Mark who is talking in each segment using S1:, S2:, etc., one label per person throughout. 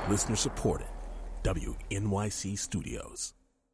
S1: Listener supported. WNYC Studios.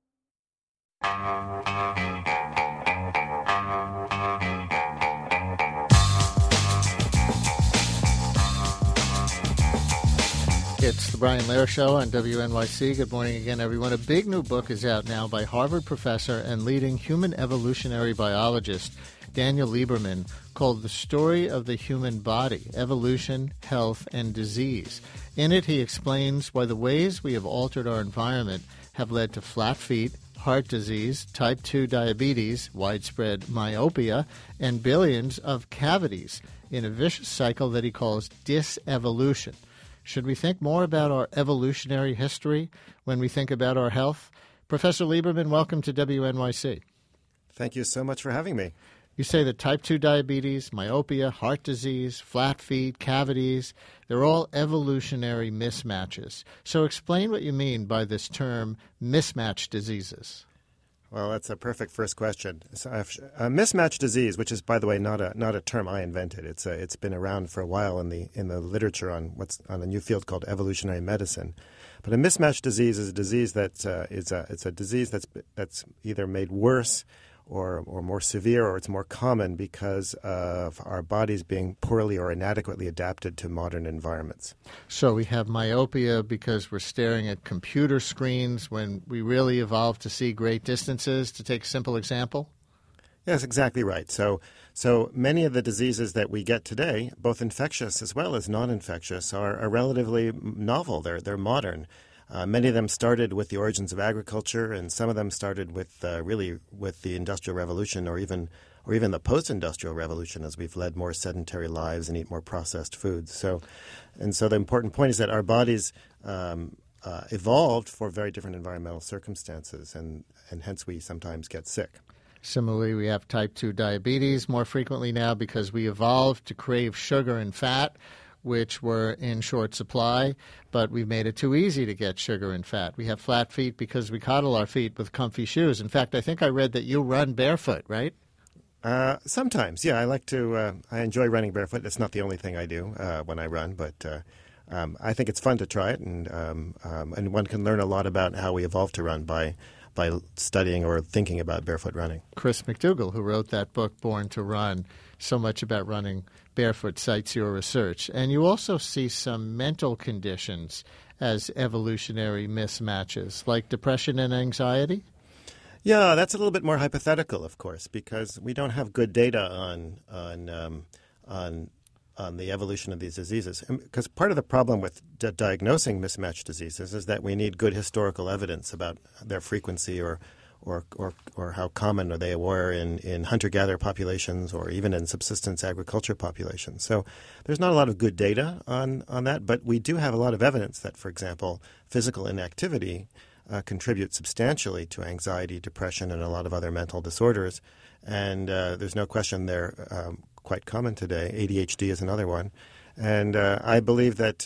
S2: It's the Brian Lehrer Show on WNYC. Good morning again, everyone. A big new book is out now by Harvard professor and leading human evolutionary biologist Daniel Lieberman called The Story of the Human Body, Evolution, Health, and Disease. In it, he explains why the ways we have altered our environment have led to flat feet, heart disease, type 2 diabetes, widespread myopia, and billions of cavities in a vicious cycle that he calls disevolution. Should we think more about our evolutionary history when we think about our health? Professor Lieberman, welcome to WNYC.
S3: Thank you so much for having me.
S2: You say that type 2 diabetes, myopia, heart disease, flat feet, cavities, they're all evolutionary mismatches. So explain what you mean by this term mismatch diseases.
S3: Well, that's a perfect first question. So, a mismatch disease, which is, by the way, not a term I invented. It's been around for a while in the literature on a new field called evolutionary medicine. But a mismatch disease is a disease that it's a disease that's either made worse or more severe, or it's more common because of our bodies being poorly or inadequately adapted to modern environments.
S2: So we have myopia because we're staring at computer screens when we really evolved to see great distances, to take a simple example?
S3: Yes, exactly right. So many of the diseases that we get today, both infectious as well as non-infectious, are relatively novel. They're modern. Many of them started with the origins of agriculture, and some of them started with the Industrial Revolution, or even the post-industrial revolution, as we've led more sedentary lives and eat more processed foods. So the important point is that our bodies evolved for very different environmental circumstances, and hence we sometimes get sick.
S2: Similarly, we have type 2 diabetes more frequently now because we evolved to crave sugar and fat, which were in short supply, but we've made it too easy to get sugar and fat. We have flat feet because we coddle our feet with comfy shoes. In fact, I think I read that you run barefoot, right?
S3: Sometimes, yeah. I enjoy running barefoot. That's not the only thing I do when I run, but I think it's fun to try it, and one can learn a lot about how we evolved to run by studying or thinking about barefoot running.
S2: Chris McDougall, who wrote that book, Born to Run, so much about running barefoot, cites your research. And you also see some mental conditions as evolutionary mismatches, like depression and anxiety?
S3: Yeah, that's a little bit more hypothetical, of course, because we don't have good data on the evolution of these diseases. Because part of the problem with diagnosing mismatched diseases is that we need good historical evidence about their frequency or how common they were in hunter-gatherer populations or even in subsistence agriculture populations. So there's not a lot of good data on that, but we do have a lot of evidence that, for example, physical inactivity contributes substantially to anxiety, depression, and a lot of other mental disorders. And there's no question they're quite common today. ADHD is another one. And I believe that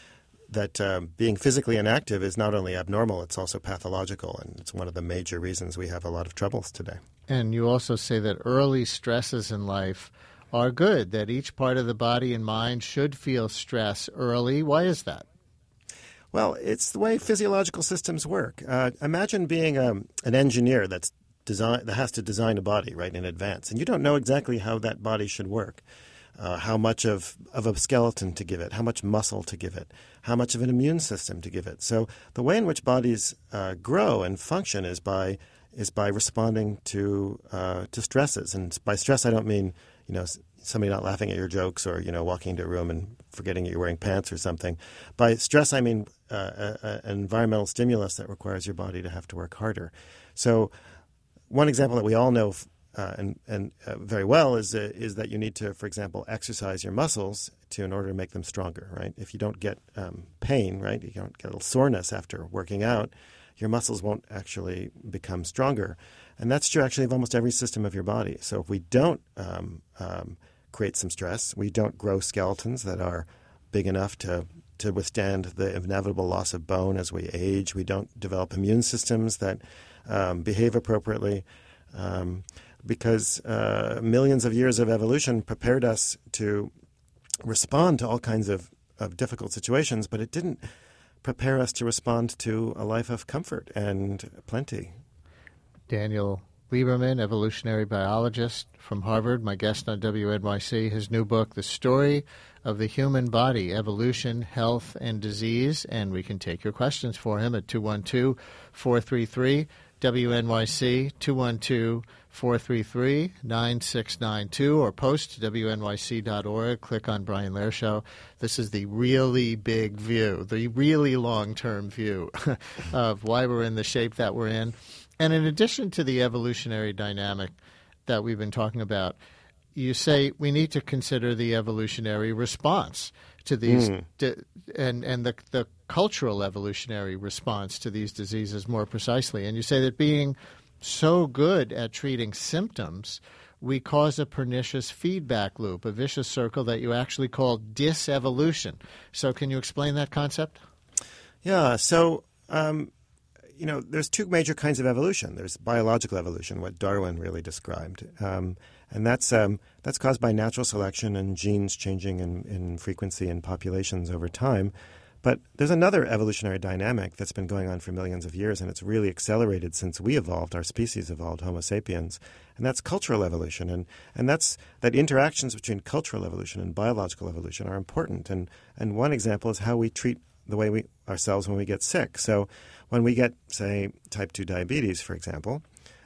S3: being physically inactive is not only abnormal, it's also pathological, and it's one of the major reasons we have a lot of troubles today.
S2: And you also say that early stresses in life are good, that each part of the body and mind should feel stress early. Why is that?
S3: Well, it's the way physiological systems work. Imagine being an engineer that has to design a body right in advance, and you don't know exactly how that body should work. How much of a skeleton to give it, how much muscle to give it, how much of an immune system to give it. So the way in which bodies grow and function is by responding to stresses. And by stress, I don't mean somebody not laughing at your jokes or walking into a room and forgetting you're wearing pants or something. By stress, I mean an environmental stimulus that requires your body to have to work harder. So one example that we all know very well is that you need to, for example, exercise your muscles in order to make them stronger, right? If you don't get pain, right, you don't get a little soreness after working out, your muscles won't actually become stronger. And that's true actually of almost every system of your body. So if we don't create some stress, we don't grow skeletons that are big enough to withstand the inevitable loss of bone as we age, we don't develop immune systems that behave appropriately, because millions of years of evolution prepared us to respond to all kinds of difficult situations, but it didn't prepare us to respond to a life of comfort and plenty.
S2: Daniel Lieberman, evolutionary biologist from Harvard, my guest on WNYC. His new book, The Story of the Human Body, Evolution, Health, and Disease. And we can take your questions for him at 212-433-WNYC, 212-433-9692, or post to WNYC.org. Click on Brian Lehrer Show. This is the really big view, the really long-term view of why we're in the shape that we're in. And in addition to the evolutionary dynamic that we've been talking about, you say we need to consider the evolutionary response to these and the cultural evolutionary response to these diseases more precisely. And you say that being so good at treating symptoms, we cause a pernicious feedback loop, a vicious circle that you actually call disevolution. So can you explain that concept?
S3: Yeah, so there's two major kinds of evolution. There's biological evolution, what Darwin really described, and that's caused by natural selection and genes changing in frequency in populations over time. But there's another evolutionary dynamic that's been going on for millions of years, and it's really accelerated since we evolved, our species evolved, Homo sapiens, and that's cultural evolution. And that's that interactions between cultural evolution and biological evolution are important. And one example is how we treat the way ourselves when we get sick. So when we get, say, type 2 diabetes, for example,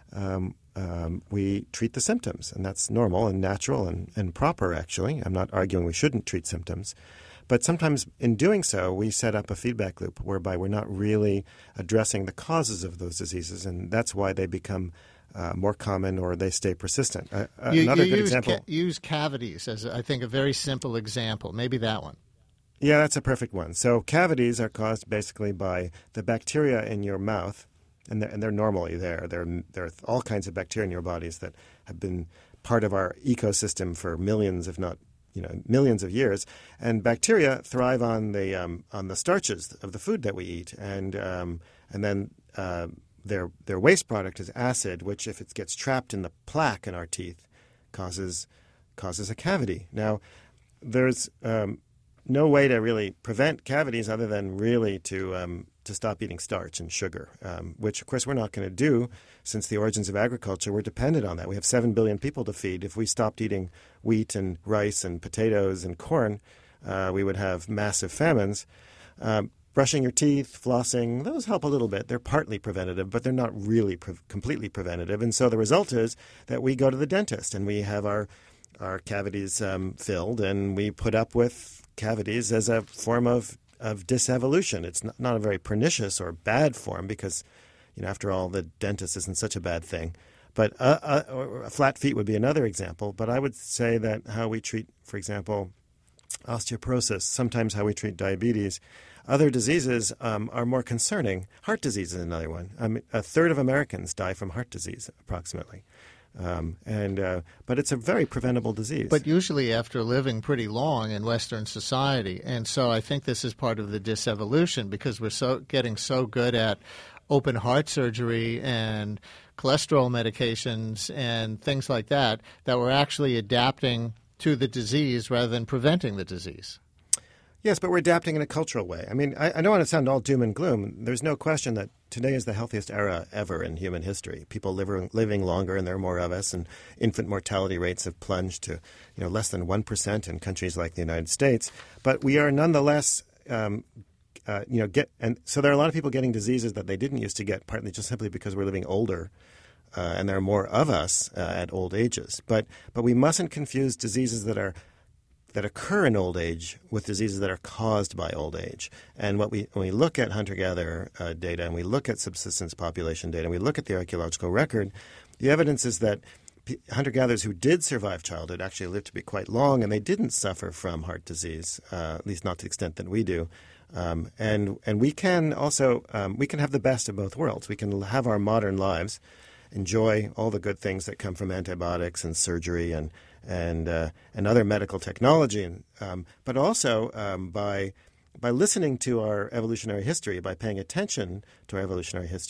S3: we treat the symptoms, and that's normal and natural and proper, actually. I'm not arguing we shouldn't treat symptoms. But sometimes in doing so, we set up a feedback loop whereby we're not really addressing the causes of those diseases, and that's why they become more common or they stay persistent. Another good example.
S2: Use cavities as, I think, a very simple example. Maybe that one.
S3: Yeah, that's a perfect one. So cavities are caused basically by the bacteria in your mouth, and they're normally there. There are all kinds of bacteria in your bodies that have been part of our ecosystem for millions, if not millions of years. And bacteria thrive on the starches of the food that we eat, and then their waste product is acid, which if it gets trapped in the plaque in our teeth, causes a cavity. Now, there's no way to really prevent cavities other than really to stop eating starch and sugar, which, of course, we're not going to do. Since the origins of agriculture, we're dependent on that. We have 7 billion people to feed. If we stopped eating wheat and rice and potatoes and corn, we would have massive famines. Brushing your teeth, flossing, those help a little bit. They're partly preventative, but they're not really completely preventative. And so the result is that we go to the dentist and we have our cavities filled, and we put up with cavities as a form of disevolution. It's not a very pernicious or bad form because, after all, the dentist isn't such a bad thing. But flat feet would be another example. But I would say that how we treat, for example, osteoporosis, sometimes how we treat diabetes, other diseases are more concerning. Heart disease is another one. A third of Americans die from heart disease, approximately. But it's a very preventable disease.
S2: But usually after living pretty long in Western society. And so I think this is part of the disevolution because we're getting so good at open heart surgery and cholesterol medications and things like that we're actually adapting to the disease rather than preventing the disease.
S3: Yes, but we're adapting in a cultural way. I mean, I don't want to sound all doom and gloom. There's no question that today is the healthiest era ever in human history. People living longer, and there are more of us, and infant mortality rates have plunged to less than 1% in countries like the United States. But we are nonetheless so there are a lot of people getting diseases that they didn't used to get, partly just simply because we're living older. And there are more of us at old ages. But we mustn't confuse diseases that occur in old age with diseases that are caused by old age. And when we look at hunter-gatherer data and we look at subsistence population data and we look at the archaeological record, the evidence is that hunter-gatherers who did survive childhood actually lived to be quite long, and they didn't suffer from heart disease, at least not to the extent that we do. And we can also we can have the best of both worlds. We can have our modern lives, enjoy all the good things that come from antibiotics and surgery and other medical technology, but also by listening to our evolutionary history, by paying attention to our evolutionary history,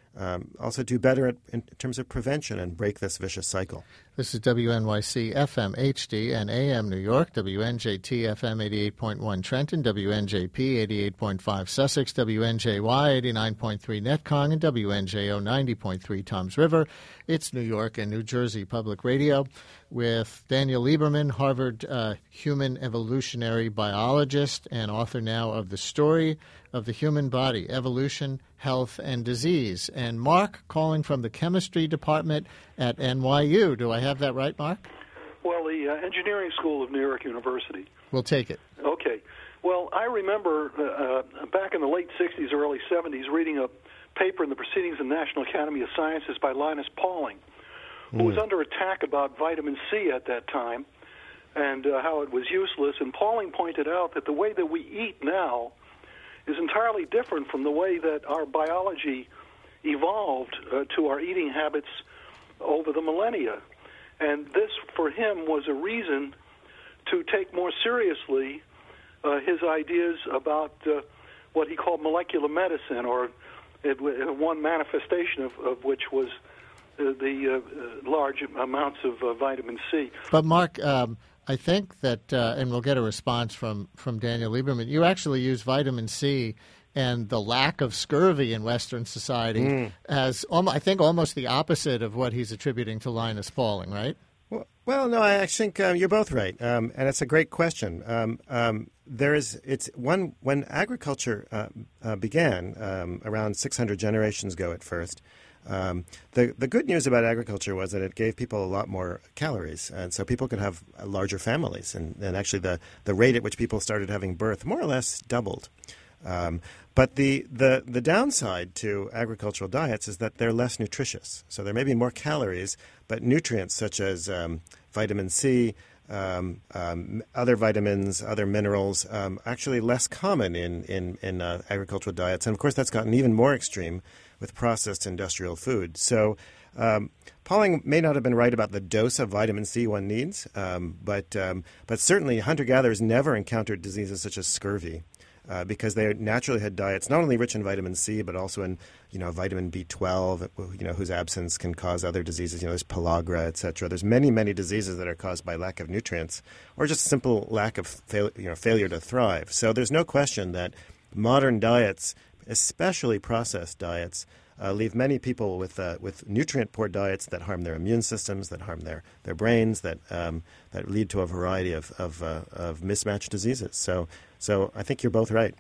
S3: also do better in terms of prevention and break this vicious cycle.
S2: This is WNYC FM HD and AM New York, WNJT FM 88.1 Trenton, WNJP 88.5 Sussex, WNJY 89.3 Netcong, and WNJO 90.3 Toms River. It's New York and New Jersey Public Radio with Daniel Lieberman, Harvard human evolutionary biologist and author now of The Story of the Human Body, Evolution, Health, and Disease. And Mark calling from the chemistry department at NYU. Do I have that right, Mark?
S4: Well, the Engineering School of New York University.
S2: We'll take it.
S4: Okay. Well, I remember back in the late 60s, early 70s, reading a paper in the Proceedings of the National Academy of Sciences by Linus Pauling, who was under attack about vitamin C at that time and how it was useless. And Pauling pointed out that the way that we eat now is entirely different from the way that our biology evolved to our eating habits over the millennia. And this, for him, was a reason to take more seriously his ideas about what he called molecular medicine, or one manifestation of which was the large amounts of vitamin C.
S2: But, Mark, I think that, and we'll get a response from Daniel Lieberman, you actually use vitamin C and the lack of scurvy in Western society as, I think, almost the opposite of what he's attributing to Linus Pauling, right?
S3: Well, no, I think you're both right, and it's a great question. When agriculture began around 600 generations ago at first. The good news about agriculture was that it gave people a lot more calories, and so people could have larger families. And actually, the rate at which people started having birth more or less doubled. But the downside to agricultural diets is that they're less nutritious. So there may be more calories, but nutrients such as vitamin C, other vitamins, other minerals, actually less common in agricultural diets. And of course, that's gotten even more extreme with processed industrial food. So Pauling may not have been right about the dose of vitamin C one needs, but certainly hunter-gatherers never encountered diseases such as scurvy. Because they naturally had diets not only rich in vitamin C, but also in vitamin B12, whose absence can cause other diseases. There's pellagra, etc. There's many diseases that are caused by lack of nutrients, or just simple lack of failure to thrive. So there's no question that modern diets, especially processed diets, leave many people with nutrient-poor diets that harm their immune systems, that harm their brains, that lead to a variety of mismatched diseases. So I think you're both right.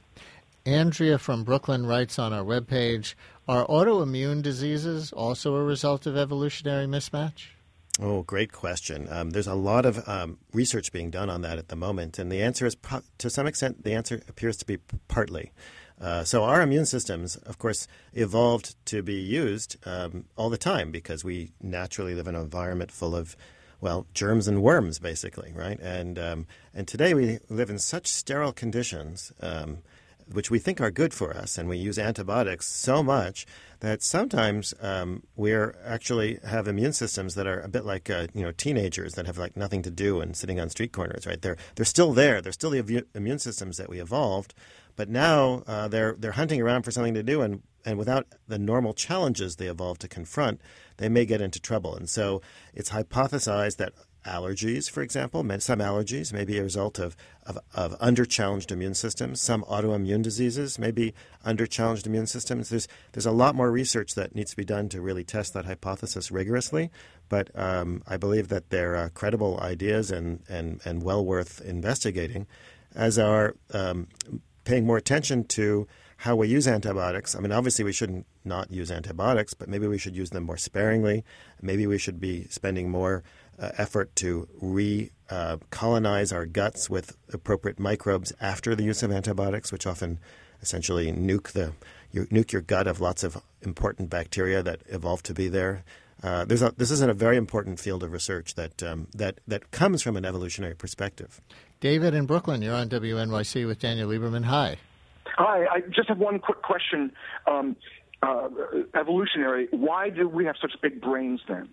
S2: Andrea from Brooklyn writes on our webpage, are autoimmune diseases also a result of evolutionary mismatch?
S3: Oh, great question. There's a lot of research being done on that at the moment, and the answer is, to some extent, the answer appears to be partly. So our immune systems, of course, evolved to be used all the time because we naturally live in an environment full of, germs and worms, basically, right? And today we live in such sterile conditions, which we think are good for us, and we use antibiotics so much that sometimes we actually have immune systems that are a bit like teenagers that have nothing to do and sitting on street corners, right? They're still there. They're still the immune systems that we evolved, but now they're hunting around for something to do, and without the normal challenges they evolved to confront, they may get into trouble. And so it's hypothesized that allergies, for example, some allergies may be a result of under-challenged immune systems. Some autoimmune diseases may be under-challenged immune systems. There's a lot more research that needs to be done to really test that hypothesis rigorously. But I believe that they're credible ideas and well worth investigating, as are paying more attention to how we use antibiotics. I mean, obviously we shouldn't not use antibiotics, but maybe we should use them more sparingly. Maybe we should be spending more effort to colonize our guts with appropriate microbes after the use of antibiotics, which often essentially nuke your gut of lots of important bacteria that evolved to be there. This is a very important field of research that comes from an evolutionary perspective.
S2: David in Brooklyn, you're on WNYC with Daniel Lieberman. Hi.
S5: Hi, I just have one quick question. Evolutionary, why do we have such big brains then?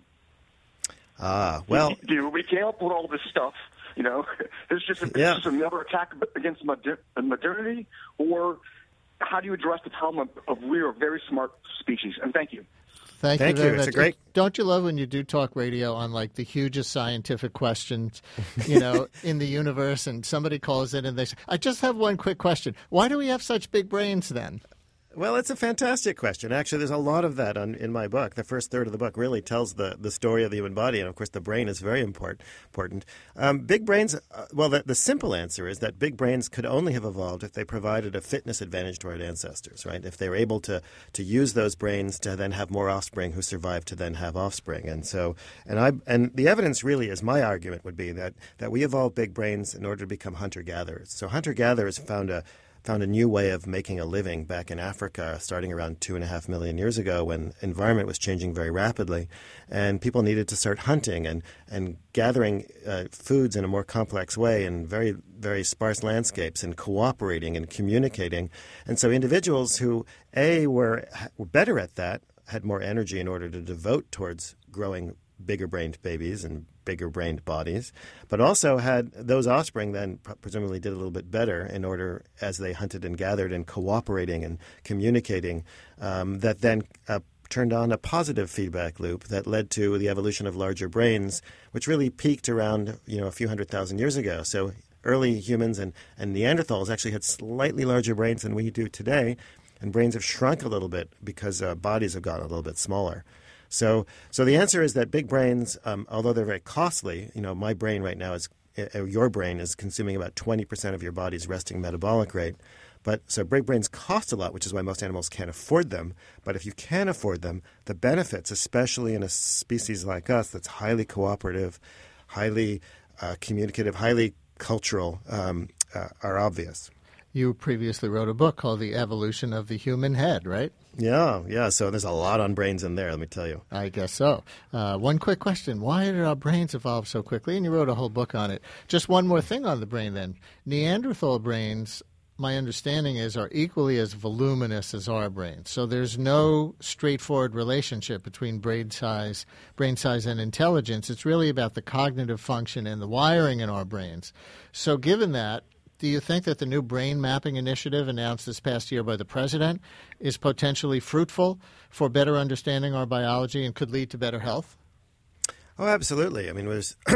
S5: We came up with all this stuff, it's just another attack against modernity, or how do you address the problem of we are a very smart species? And thank you.
S2: Thank you very
S3: It's
S2: much.
S3: a great...
S2: Don't you love when you do talk radio on like the hugest scientific questions, in the universe, and somebody calls in and they say, I just have one quick question. Why do we have such big brains then?
S3: Well, it's a fantastic question. Actually, there's a lot of that in my book. The first third of the book really tells the story of the human body, and of course the brain is very important. Big brains, the simple answer is that big brains could only have evolved if they provided a fitness advantage to our ancestors, right? If they were able to use those brains to then have more offspring who survived to then have offspring. And the evidence really is, my argument would be that we evolved big brains in order to become hunter-gatherers. So hunter-gatherers found a new way of making a living back in Africa starting around 2.5 million years ago when environment was changing very rapidly and people needed to start hunting and gathering foods in a more complex way in very, very sparse landscapes and cooperating and communicating. And so individuals who, were better at that, had more energy in order to devote towards growing bigger-brained babies and bigger-brained bodies, but also had those offspring then presumably did a little bit better in order, as they hunted and gathered and cooperating and communicating, that then turned on a positive feedback loop that led to the evolution of larger brains, which really peaked around a few 100,000 years ago. So early humans and Neanderthals actually had slightly larger brains than we do today, and brains have shrunk a little bit because bodies have gotten a little bit smaller. So the answer is that big brains, although they're very costly, my brain right now your brain is consuming about 20% of your body's resting metabolic rate. So big brains cost a lot, which is why most animals can't afford them. But if you can afford them, the benefits, especially in a species like us that's highly cooperative, highly communicative, highly cultural, are obvious.
S2: You previously wrote a book called The Evolution of the Human Head, right?
S3: Yeah. So there's a lot on brains in there, let me tell you.
S2: I guess so. One quick question. Why did our brains evolve so quickly? And you wrote a whole book on it. Just one more thing on the brain then. Neanderthal brains, my understanding is, are equally as voluminous as our brains. So there's no straightforward relationship between brain size and intelligence. It's really about the cognitive function and the wiring in our brains. So given that, do you think that the new brain mapping initiative announced this past year by the president is potentially fruitful for better understanding our biology and could lead to better health?
S3: Oh, absolutely. I mean,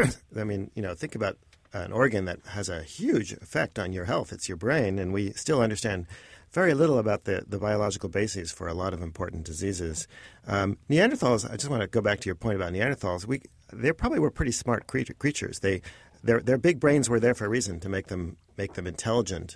S3: think about an organ that has a huge effect on your health. It's your brain, and we still understand very little about the biological bases for a lot of important diseases. Neanderthals, I just want to go back to your point about Neanderthals. They probably were pretty smart creatures. Their big brains were there for a reason, to make them intelligent.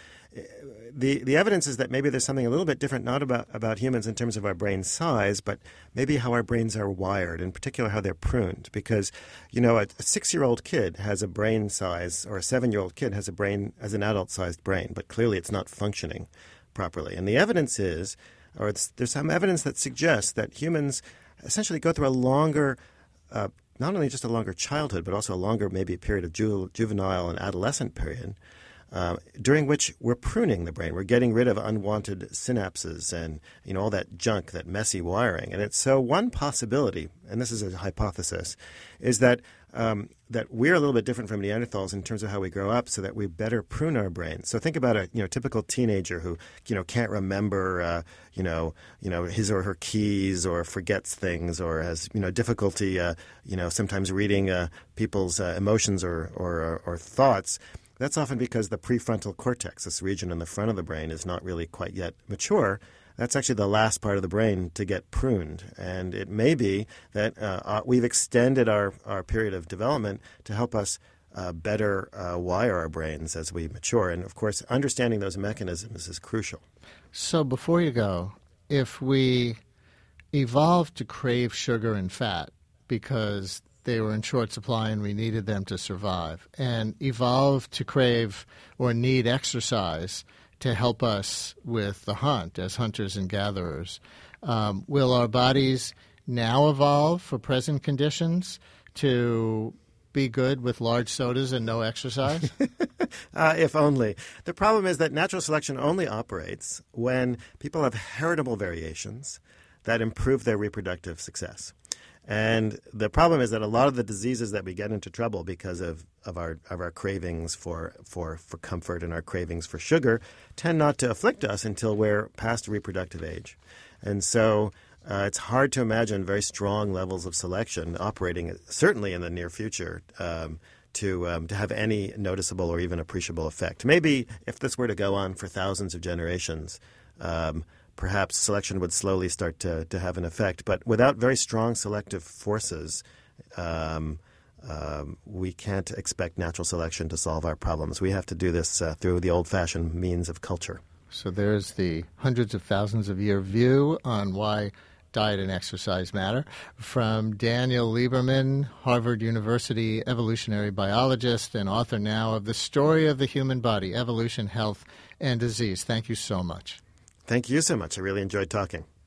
S3: The evidence is that maybe there's something a little bit different, not about humans in terms of our brain size, but maybe how our brains are wired, in particular how they're pruned. Because, a 6-year-old kid has a brain size, or a 7-year-old kid has an adult-sized brain, but clearly it's not functioning properly. And the evidence is, there's some evidence that suggests that humans essentially go through a longer not only just a longer childhood, but also a longer maybe period of juvenile and adolescent period, during which we're pruning the brain. We're getting rid of unwanted synapses and all that junk, that messy wiring. And it's so one possibility, and this is a hypothesis, is that we're a little bit different from Neanderthals in terms of how we grow up, so that we better prune our brains. So think about a typical teenager who can't remember his or her keys, or forgets things, or has difficulty sometimes reading people's emotions or thoughts. That's often because the prefrontal cortex, this region in the front of the brain, is not really quite yet mature. That's actually the last part of the brain to get pruned. And it may be that we've extended our period of development to help us better wire our brains as we mature. And, of course, understanding those mechanisms is crucial.
S2: So before you go, if we evolved to crave sugar and fat because they were in short supply and we needed them to survive, and evolved to crave or need exercise to help us with the hunt as hunters and gatherers, will our bodies now evolve for present conditions to be good with large sodas and no exercise?
S3: If only. The problem is that natural selection only operates when people have heritable variations that improve their reproductive success. And the problem is that a lot of the diseases that we get into trouble because of our cravings for comfort and our cravings for sugar tend not to afflict us until we're past reproductive age. And so it's hard to imagine very strong levels of selection operating, certainly in the near future, to have any noticeable or even appreciable effect. Maybe if this were to go on for thousands of generations, perhaps selection would slowly start to have an effect. But without very strong selective forces, we can't expect natural selection to solve our problems. We have to do this through the old-fashioned means of culture.
S2: So there's the hundreds of thousands of year view on why diet and exercise matter. From Daniel Lieberman, Harvard University evolutionary biologist and author now of The Story of the Human Body, Evolution, Health, and Disease. Thank you so much.
S3: Thank you so much. I really enjoyed talking.